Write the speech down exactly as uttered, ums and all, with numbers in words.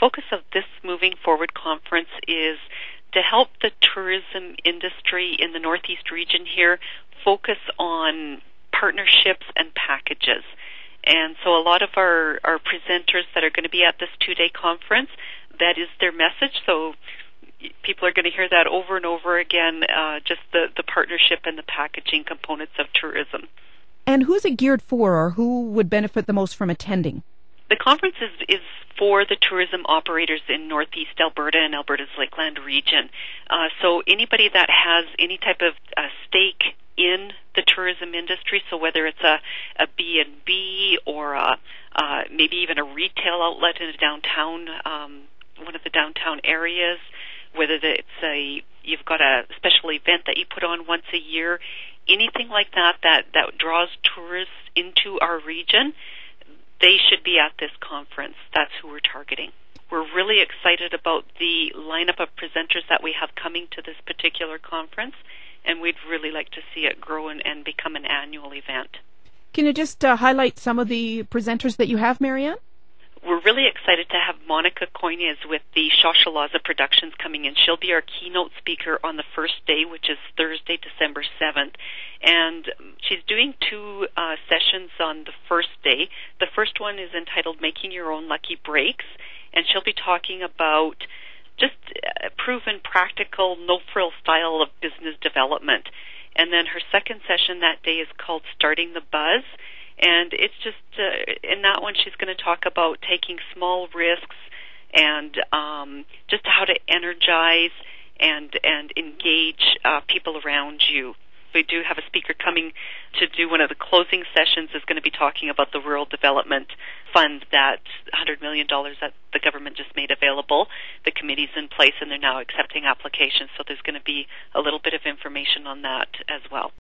focus of this Moving Forward conference is to help the tourism industry in the Northeast region here focus on partnerships and packages. And so a lot of our, our presenters that are going to be at this two-day conference, that is their message. So people are going to hear that over and over again, uh, just the, the partnership and the packaging components of tourism. And who's it geared for, or who would benefit the most from attending? The conference is, is for the tourism operators in Northeast Alberta and Alberta's Lakeland region. Uh, so anybody that has any type of uh, stake in the tourism industry, so whether it's a, a B and B or a, uh, maybe even a retail outlet in a downtown, um, one of the downtown areas, whether it's a you've got a special event that you put on once a year, anything like that that, that draws tourists into our region, they should be at this conference. That's who we're targeting. We're really excited about the lineup of presenters that we have coming to this particular conference, and we'd really like to see it grow and, and become an annual event. Can you just uh, highlight some of the presenters that you have, Marianne? We're really excited to have Monica Coynes with the Shawshalaza Productions coming in. She'll be our keynote speaker on the first day, which is Thursday, December seventh. And she's doing two uh, sessions on the first day. The first one is entitled Making Your Own Lucky Breaks, and she'll be talking about just a proven, practical, no-frill style of business development. And then her second session that day is called Starting the Buzz. And it's just, uh, in that one, she's going to talk about taking small risks and um, just how to energize and and engage uh, people around you. We do have a speaker coming to do one of the closing sessions is going to be talking about the Rural Development Fund, that one hundred million dollars that the government just made available. The committee's in place and they're now accepting applications, so there's going to be a little bit of information on that as well.